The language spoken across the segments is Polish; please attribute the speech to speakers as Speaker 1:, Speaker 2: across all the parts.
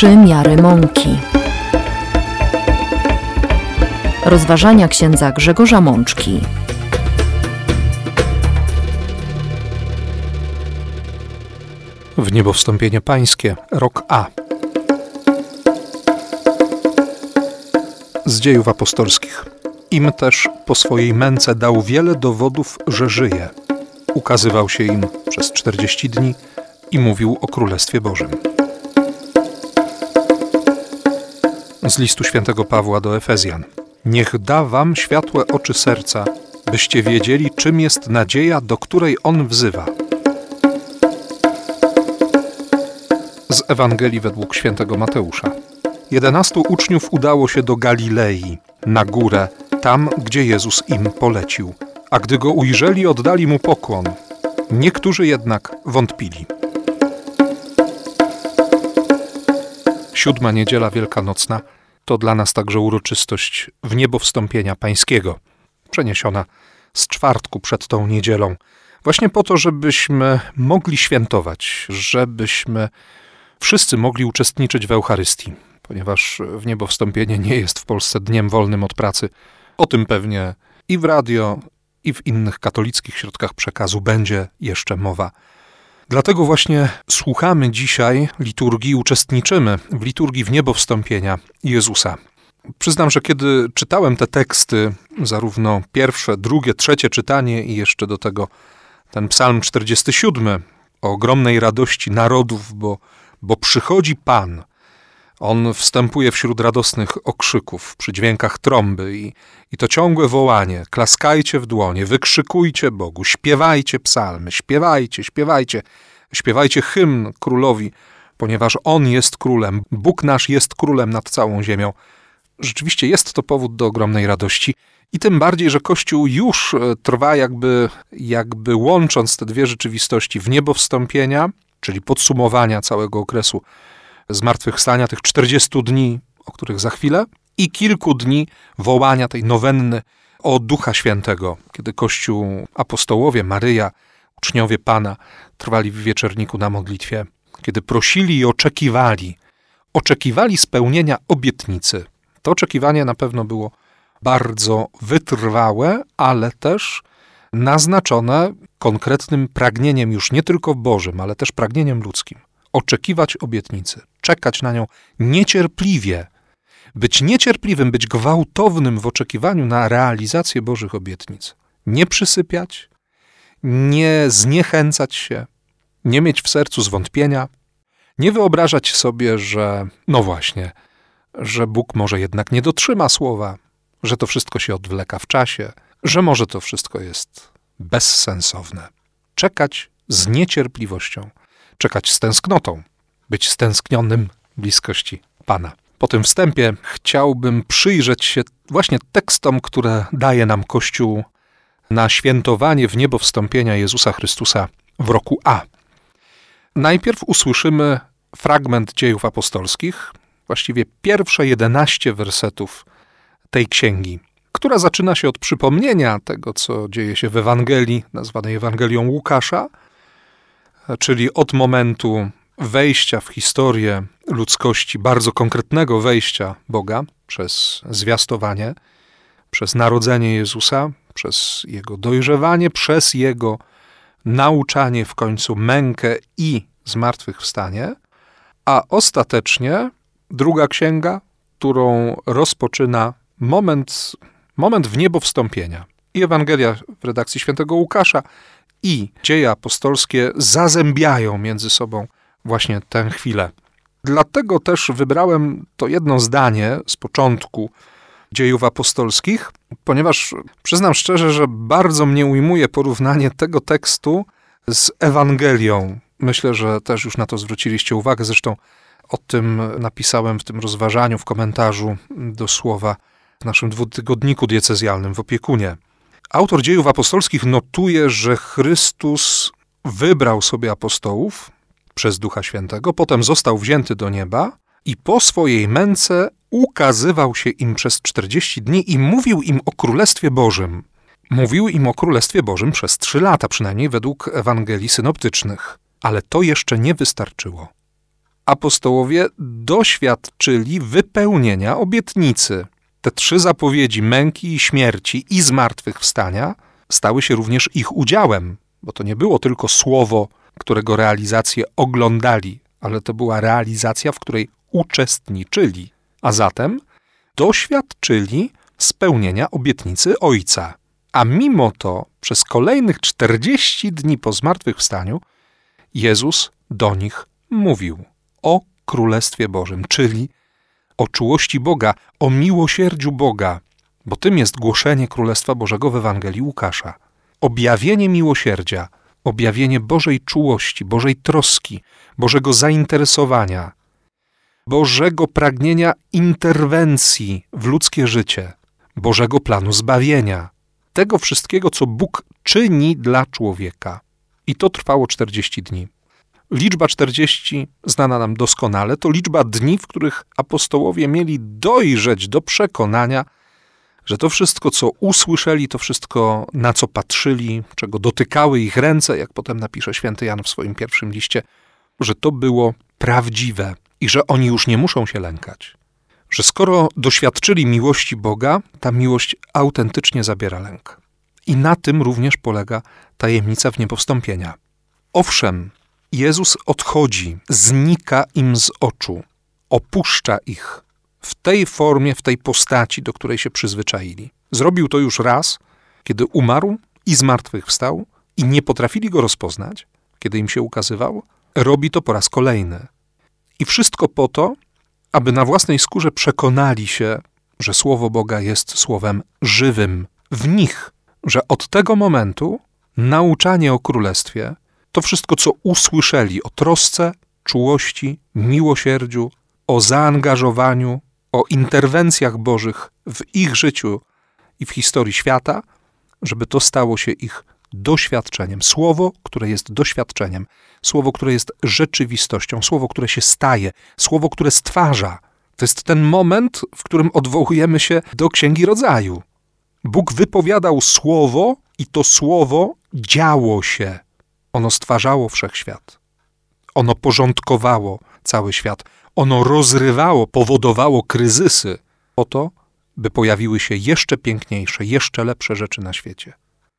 Speaker 1: Trzy miary mąki. Rozważania księdza Grzegorza Mączki.
Speaker 2: W niebowstąpienie pańskie, rok A. Z dziejów apostolskich. Im też po swojej męce dał wiele dowodów, że żyje. Ukazywał się im przez 40 dni i mówił o Królestwie Bożym. Z listu świętego Pawła do Efezjan. Niech da wam światłe oczy serca, byście wiedzieli, czym jest nadzieja, do której on wzywa. Z Ewangelii według świętego Mateusza. 11 uczniów udało się do Galilei, na górę, tam, gdzie Jezus im polecił. A gdy go ujrzeli, oddali mu pokłon. Niektórzy jednak wątpili. 7. niedziela wielkanocna to dla nas także uroczystość wniebowstąpienia pańskiego, przeniesiona z czwartku przed tą niedzielą. Właśnie po to, żebyśmy mogli świętować, żebyśmy wszyscy mogli uczestniczyć w Eucharystii, ponieważ wniebowstąpienie nie jest w Polsce dniem wolnym od pracy. O tym pewnie i w radio, i w innych katolickich środkach przekazu będzie jeszcze mowa. Dlatego właśnie słuchamy dzisiaj liturgii, uczestniczymy w liturgii wniebowstąpienia Jezusa. Przyznam, że kiedy czytałem te teksty, zarówno pierwsze, drugie, trzecie czytanie i jeszcze do tego ten psalm 47 o ogromnej radości narodów, bo przychodzi Pan. On wstępuje wśród radosnych okrzyków, przy dźwiękach trąby i to ciągłe wołanie. Klaskajcie w dłonie, wykrzykujcie Bogu, śpiewajcie psalmy, śpiewajcie hymn Królowi, ponieważ On jest Królem, Bóg nasz jest Królem nad całą ziemią. Rzeczywiście jest to powód do ogromnej radości i tym bardziej, że Kościół już trwa jakby łącząc te dwie rzeczywistości wniebowstąpienia, czyli podsumowania całego okresu zmartwychwstania, tych 40 dni, o których za chwilę, i kilku dni wołania tej nowenny o Ducha Świętego, kiedy Kościół, apostołowie, Maryja, uczniowie Pana trwali w wieczerniku na modlitwie, kiedy prosili i oczekiwali spełnienia obietnicy. To oczekiwanie na pewno było bardzo wytrwałe, ale też naznaczone konkretnym pragnieniem już nie tylko Bożym, ale też pragnieniem ludzkim. Oczekiwać obietnicy, czekać na nią niecierpliwie, być niecierpliwym, być gwałtownym w oczekiwaniu na realizację Bożych obietnic. Nie przysypiać, nie zniechęcać się, nie mieć w sercu zwątpienia, nie wyobrażać sobie, że że Bóg może jednak nie dotrzyma słowa, że to wszystko się odwleka w czasie, że może to wszystko jest bezsensowne. Czekać z niecierpliwością, czekać z tęsknotą, być stęsknionym bliskości Pana. Po tym wstępie chciałbym przyjrzeć się właśnie tekstom, które daje nam Kościół na świętowanie wniebowstąpienia Jezusa Chrystusa w roku A. Najpierw usłyszymy fragment Dziejów Apostolskich, właściwie pierwsze 11 wersetów tej księgi, która zaczyna się od przypomnienia tego, co dzieje się w Ewangelii, nazwanej Ewangelią Łukasza, czyli od momentu wejścia w historię ludzkości, bardzo konkretnego wejścia Boga przez zwiastowanie, przez narodzenie Jezusa, przez Jego dojrzewanie, przez Jego nauczanie, w końcu mękę i zmartwychwstanie, a ostatecznie druga księga, którą rozpoczyna moment wniebowstąpienia. I Ewangelia w redakcji świętego Łukasza i dzieje apostolskie zazębiają między sobą właśnie tę chwilę. Dlatego też wybrałem to jedno zdanie z początku Dziejów Apostolskich, ponieważ przyznam szczerze, że bardzo mnie ujmuje porównanie tego tekstu z Ewangelią. Myślę, że też już na to zwróciliście uwagę, zresztą o tym napisałem w tym rozważaniu, w komentarzu do słowa w naszym dwutygodniku diecezjalnym w Opiekunie. Autor Dziejów Apostolskich notuje, że Chrystus wybrał sobie apostołów przez Ducha Świętego, potem został wzięty do nieba i po swojej męce ukazywał się im przez 40 dni i mówił im o Królestwie Bożym. Mówił im o Królestwie Bożym przez 3 lata, przynajmniej według Ewangelii synoptycznych. Ale to jeszcze nie wystarczyło. apostołowie doświadczyli wypełnienia obietnicy. Te 3 zapowiedzi męki i śmierci i zmartwychwstania stały się również ich udziałem, bo to nie było tylko słowo, którego realizację oglądali, ale to była realizacja, w której uczestniczyli, a zatem doświadczyli spełnienia obietnicy Ojca. A mimo to przez kolejnych 40 dni po zmartwychwstaniu Jezus do nich mówił o Królestwie Bożym, czyli o czułości Boga, o miłosierdziu Boga, bo tym jest głoszenie Królestwa Bożego w Ewangelii Łukasza. Objawienie miłosierdzia, objawienie Bożej czułości, Bożej troski, Bożego zainteresowania, Bożego pragnienia interwencji w ludzkie życie, Bożego planu zbawienia, tego wszystkiego, co Bóg czyni dla człowieka. I to trwało 40 dni. Liczba 40, znana nam doskonale, to liczba dni, w których apostołowie mieli dojrzeć do przekonania, że to wszystko, co usłyszeli, to wszystko, na co patrzyli, czego dotykały ich ręce, jak potem napisze święty Jan w swoim pierwszym liście, że to było prawdziwe i że oni już nie muszą się lękać. Że skoro doświadczyli miłości Boga, ta miłość autentycznie zabiera lęk. I na tym również polega tajemnica wniebowstąpienia. Owszem, Jezus odchodzi, znika im z oczu, opuszcza ich w tej formie, w tej postaci, do której się przyzwyczaili. Zrobił to już raz, kiedy umarł i zmartwychwstał i nie potrafili go rozpoznać, kiedy im się ukazywał. Robi to po raz kolejny. I wszystko po to, aby na własnej skórze przekonali się, że Słowo Boga jest słowem żywym w nich, że od tego momentu nauczanie o Królestwie, to wszystko, co usłyszeli o trosce, czułości, miłosierdziu, o zaangażowaniu, o interwencjach Bożych w ich życiu i w historii świata, żeby to stało się ich doświadczeniem. Słowo, które jest doświadczeniem. Słowo, które jest rzeczywistością. Słowo, które się staje. Słowo, które stwarza. To jest ten moment, w którym odwołujemy się do Księgi Rodzaju. Bóg wypowiadał słowo i to słowo działo się. Ono stwarzało wszechświat. Ono porządkowało cały świat. Ono rozrywało, powodowało kryzysy po to, by pojawiły się jeszcze piękniejsze, jeszcze lepsze rzeczy na świecie.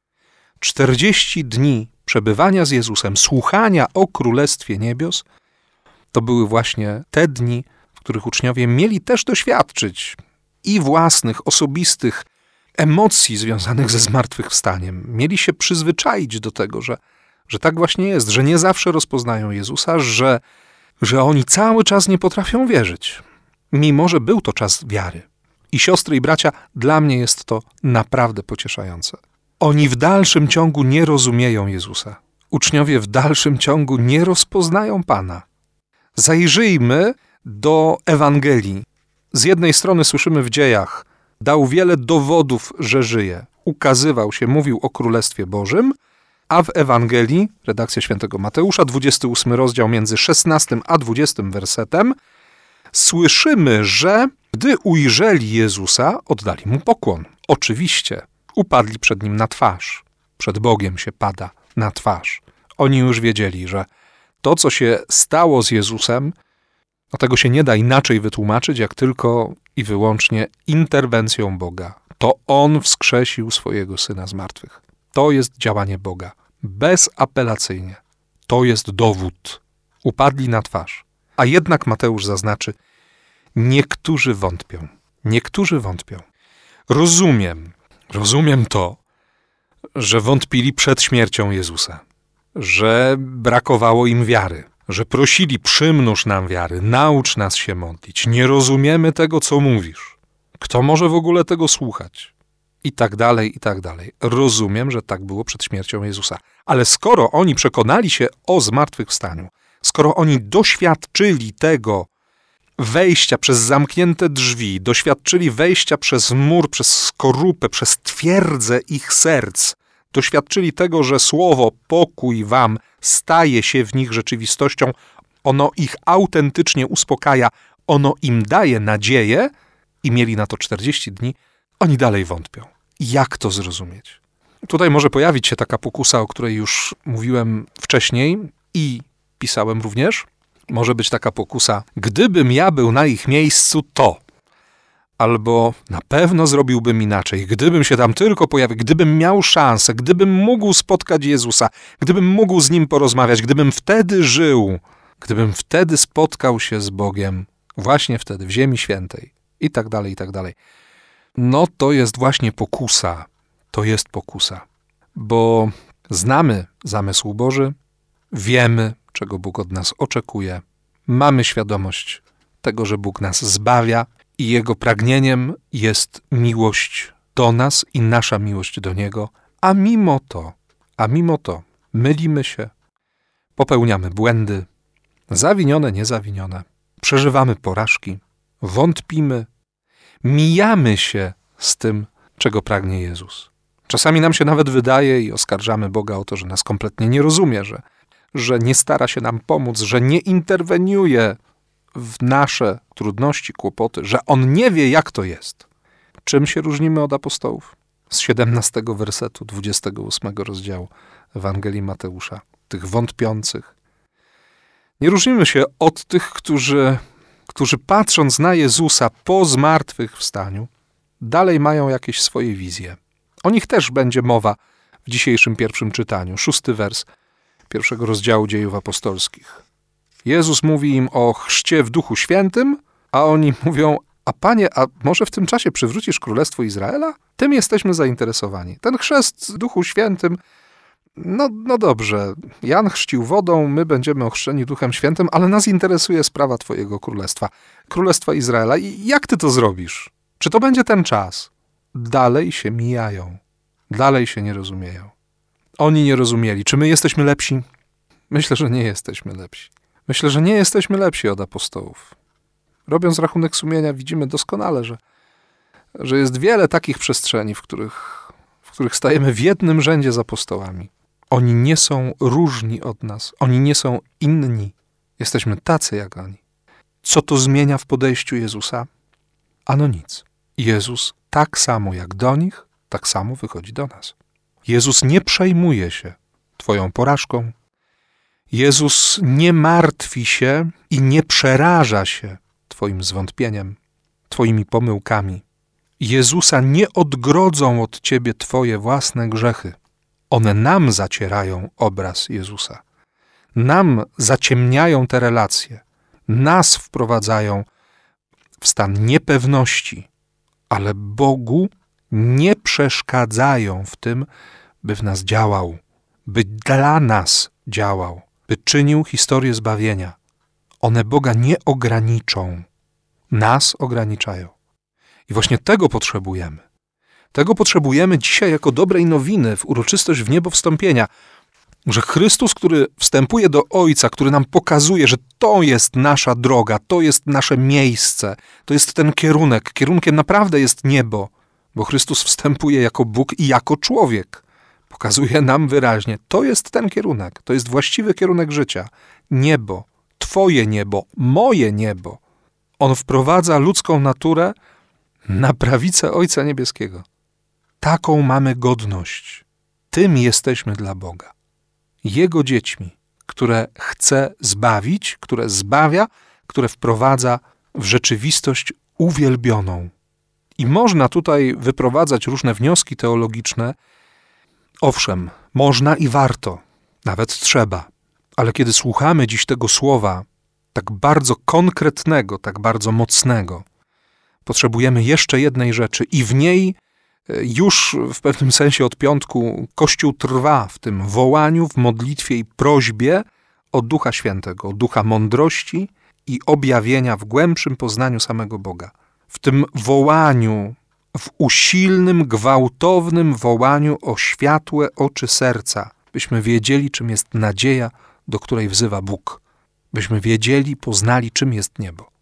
Speaker 2: 40 dni przebywania z Jezusem, słuchania o Królestwie Niebios, to były właśnie te dni, w których uczniowie mieli też doświadczyć i własnych, osobistych emocji związanych ze zmartwychwstaniem. Mieli się przyzwyczaić do tego, że tak właśnie jest, że nie zawsze rozpoznają Jezusa, że oni cały czas nie potrafią wierzyć, mimo że był to czas wiary. I siostry i bracia, dla mnie jest to naprawdę pocieszające. Oni w dalszym ciągu nie rozumieją Jezusa. Uczniowie w dalszym ciągu nie rozpoznają Pana. Zajrzyjmy do Ewangelii. Z jednej strony słyszymy w dziejach, dał wiele dowodów, że żyje. Ukazywał się, mówił o Królestwie Bożym, a w Ewangelii, redakcja świętego Mateusza, 28 rozdział między 16 a 20 wersetem, słyszymy, że gdy ujrzeli Jezusa, oddali mu pokłon. Oczywiście, upadli przed nim na twarz. Przed Bogiem się pada na twarz. Oni już wiedzieli, że to, co się stało z Jezusem, no tego się nie da inaczej wytłumaczyć, jak tylko i wyłącznie interwencją Boga. To On wskrzesił swojego Syna z martwych. To jest działanie Boga. Bezapelacyjnie. To jest dowód. Upadli na twarz. A jednak Mateusz zaznaczy, niektórzy wątpią. Niektórzy wątpią. Rozumiem to, że wątpili przed śmiercią Jezusa, że brakowało im wiary, że prosili, przymnóż nam wiary, naucz nas się modlić, nie rozumiemy tego, co mówisz. Kto może w ogóle tego słuchać? I tak dalej, i tak dalej. Rozumiem, że tak było przed śmiercią Jezusa. Ale skoro oni przekonali się o zmartwychwstaniu, skoro oni doświadczyli tego wejścia przez zamknięte drzwi, doświadczyli wejścia przez mur, przez skorupę, przez twierdzę ich serc, doświadczyli tego, że słowo pokój wam staje się w nich rzeczywistością, ono ich autentycznie uspokaja, ono im daje nadzieję i mieli na to 40 dni, oni dalej wątpią. Jak to zrozumieć? Tutaj może pojawić się taka pokusa, o której już mówiłem wcześniej i pisałem również, Może być taka pokusa, gdybym ja był na ich miejscu, to. Albo na pewno zrobiłbym inaczej, gdybym się tam tylko pojawił, gdybym miał szansę, gdybym mógł spotkać Jezusa, gdybym mógł z Nim porozmawiać, gdybym wtedy żył, gdybym wtedy spotkał się z Bogiem, właśnie wtedy, w Ziemi Świętej i tak dalej, i tak dalej. No to jest właśnie pokusa, to jest pokusa, bo znamy zamysł Boży, wiemy, czego Bóg od nas oczekuje, mamy świadomość tego, że Bóg nas zbawia i Jego pragnieniem jest miłość do nas i nasza miłość do Niego, a mimo to mylimy się, popełniamy błędy, zawinione, niezawinione, przeżywamy porażki, wątpimy, mijamy się z tym, czego pragnie Jezus. Czasami nam się nawet wydaje i oskarżamy Boga o to, że nas kompletnie nie rozumie, że nie stara się nam pomóc, że nie interweniuje w nasze trudności, kłopoty, że On nie wie, jak to jest. Czym się różnimy od apostołów? Z 17 wersetu 28 rozdziału Ewangelii Mateusza, tych wątpiących. Nie różnimy się od tych, którzy patrząc na Jezusa po zmartwychwstaniu, dalej mają jakieś swoje wizje. O nich też będzie mowa w dzisiejszym pierwszym czytaniu, 6 wers pierwszego rozdziału Dziejów Apostolskich. Jezus mówi im o chrzcie w Duchu Świętym, a oni mówią, a Panie, a może w tym czasie przywrócisz Królestwo Izraela? Tym jesteśmy zainteresowani. Ten chrzest w Duchu Świętym, no dobrze, Jan chrzcił wodą, my będziemy ochrzczeni Duchem Świętym, ale nas interesuje sprawa Twojego Królestwa, Królestwa Izraela. I jak Ty to zrobisz? Czy to będzie ten czas? Dalej się mijają, dalej się nie rozumieją. Oni nie rozumieli. Czy my jesteśmy lepsi? Myślę, że nie jesteśmy lepsi. Myślę, że nie jesteśmy lepsi od apostołów. Robiąc rachunek sumienia, widzimy doskonale, że jest wiele takich przestrzeni, w których stajemy w jednym rzędzie z apostołami. Oni nie są różni od nas. Oni nie są inni. Jesteśmy tacy jak oni. Co to zmienia w podejściu Jezusa? Ano nic. Jezus tak samo jak do nich, tak samo wychodzi do nas. Jezus nie przejmuje się Twoją porażką. Jezus nie martwi się i nie przeraża się Twoim zwątpieniem, Twoimi pomyłkami. Jezusa nie odgrodzą od Ciebie Twoje własne grzechy. One nam zacierają obraz Jezusa. Nam zaciemniają te relacje. Nas wprowadzają w stan niepewności, ale Bogu nie przeszkadzają w tym, by w nas działał, by dla nas działał, by czynił historię zbawienia. One Boga nie ograniczą, nas ograniczają. I właśnie tego potrzebujemy. Tego potrzebujemy dzisiaj jako dobrej nowiny w uroczystość w niebo wstąpienia, że Chrystus, który wstępuje do Ojca, który nam pokazuje, że to jest nasza droga, to jest nasze miejsce, to jest ten kierunek. Kierunkiem naprawdę jest niebo, bo Chrystus wstępuje jako Bóg i jako człowiek. Pokazuje nam wyraźnie, to jest ten kierunek, to jest właściwy kierunek życia. Niebo, Twoje niebo, moje niebo. On wprowadza ludzką naturę na prawicę Ojca Niebieskiego. Taką mamy godność. Tym jesteśmy dla Boga. Jego dziećmi, które chce zbawić, które zbawia, które wprowadza w rzeczywistość uwielbioną. I można tutaj wyprowadzać różne wnioski teologiczne. Owszem, można i warto, nawet trzeba. Ale kiedy słuchamy dziś tego słowa, tak bardzo konkretnego, tak bardzo mocnego, potrzebujemy jeszcze jednej rzeczy i w niej już w pewnym sensie od piątku Kościół trwa w tym wołaniu, w modlitwie i prośbie o Ducha Świętego, o Ducha mądrości i objawienia w głębszym poznaniu samego Boga. W tym wołaniu, w usilnym, gwałtownym wołaniu o światłe oczy serca, byśmy wiedzieli, czym jest nadzieja, do której wzywa Bóg. Byśmy wiedzieli, poznali, czym jest niebo.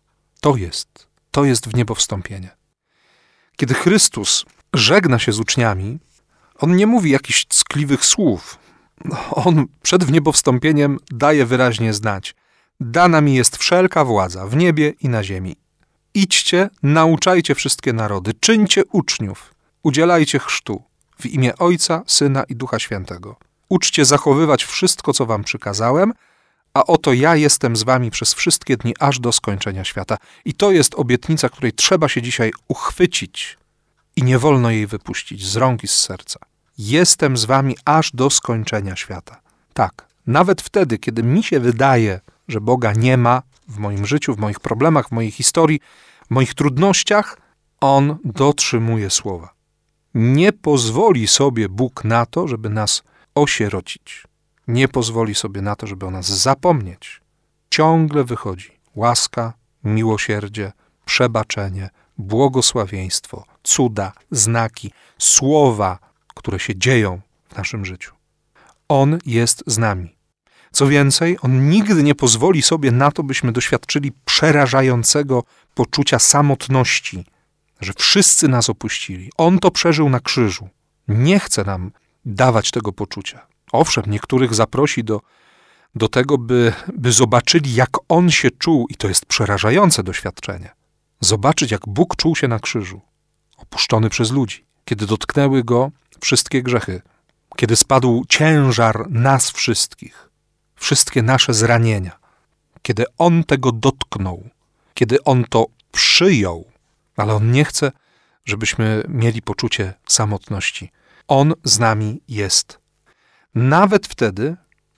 Speaker 2: To jest w niebo wstąpienie. Kiedy Chrystus żegna się z uczniami, On nie mówi jakichś ckliwych słów. On przed wniebowstąpieniem daje wyraźnie znać: dana mi jest wszelka władza w niebie i na ziemi. Idźcie, nauczajcie wszystkie narody, czyńcie uczniów, udzielajcie chrztu w imię Ojca, Syna i Ducha Świętego. Uczcie zachowywać wszystko, co wam przykazałem, A oto ja jestem z wami przez wszystkie dni, aż do skończenia świata. I to jest obietnica, której trzeba się dzisiaj uchwycić i nie wolno jej wypuścić z rąk i z serca. Jestem z wami aż do skończenia świata. Tak, nawet wtedy, kiedy mi się wydaje, że Boga nie ma w moim życiu, w moich problemach, w mojej historii, w moich trudnościach, On dotrzymuje słowa. Nie pozwoli sobie Bóg na to, żeby nas osierocić. Nie pozwoli sobie na to, żeby o nas zapomnieć. Ciągle wychodzi łaska, miłosierdzie, przebaczenie, błogosławieństwo, cuda, znaki, słowa, które się dzieją w naszym życiu. On jest z nami. Co więcej, On nigdy nie pozwoli sobie na to, byśmy doświadczyli przerażającego poczucia samotności, że wszyscy nas opuścili. On to przeżył na krzyżu. Nie chce nam dawać tego poczucia. Owszem, niektórych zaprosi do tego, by zobaczyli, jak On się czuł, i to jest przerażające doświadczenie. Zobaczyć, jak Bóg czuł się na krzyżu, opuszczony przez ludzi, kiedy dotknęły Go wszystkie grzechy, kiedy spadł ciężar nas wszystkich, wszystkie nasze zranienia, kiedy On tego dotknął, kiedy On to przyjął, ale On nie chce, żebyśmy mieli poczucie samotności. On z nami jest. Nawet wtedy,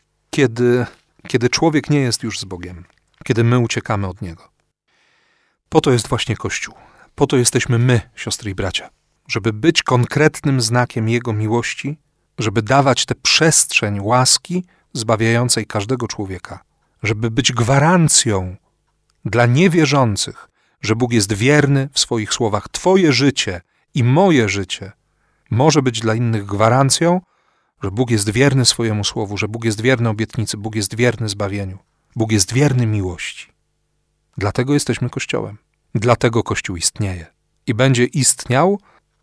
Speaker 2: kiedy człowiek nie jest już z Bogiem, kiedy my uciekamy od Niego. Po to jest właśnie Kościół. Po to jesteśmy my, siostry i bracia. Żeby być konkretnym znakiem Jego miłości, żeby dawać tę przestrzeń łaski zbawiającej każdego człowieka. Żeby być gwarancją dla niewierzących, że Bóg jest wierny w swoich słowach. Twoje życie i moje życie może być dla innych gwarancją, że Bóg jest wierny swojemu słowu, że Bóg jest wierny obietnicy, Bóg jest wierny zbawieniu, Bóg jest wierny miłości. Dlatego jesteśmy Kościołem. Dlatego Kościół istnieje. I będzie istniał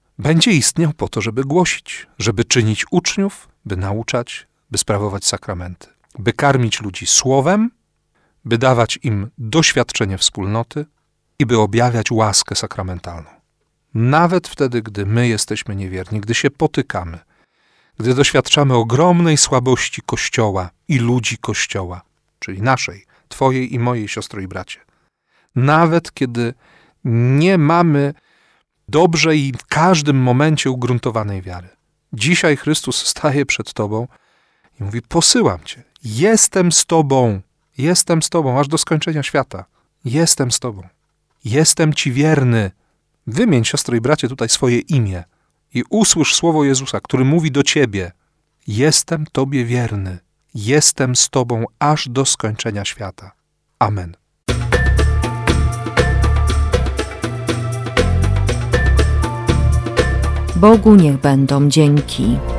Speaker 2: po to, żeby głosić, żeby czynić uczniów, by nauczać, by sprawować sakramenty, by karmić ludzi słowem, by dawać im doświadczenie wspólnoty i by objawiać łaskę sakramentalną. Nawet wtedy, gdy my jesteśmy niewierni, gdy się potykamy, gdy doświadczamy ogromnej słabości Kościoła i ludzi Kościoła, czyli naszej, twojej i mojej, siostro i bracie. Nawet kiedy nie mamy dobrze i w każdym momencie ugruntowanej wiary. Dzisiaj Chrystus staje przed tobą i mówi: posyłam cię, jestem z tobą, aż do skończenia świata. Jestem z tobą, jestem ci wierny. Wymień, siostro i bracie, tutaj swoje imię i usłysz słowo Jezusa, który mówi do ciebie: jestem tobie wierny, jestem z tobą aż do skończenia świata. Amen.
Speaker 1: Bogu niech będą dzięki.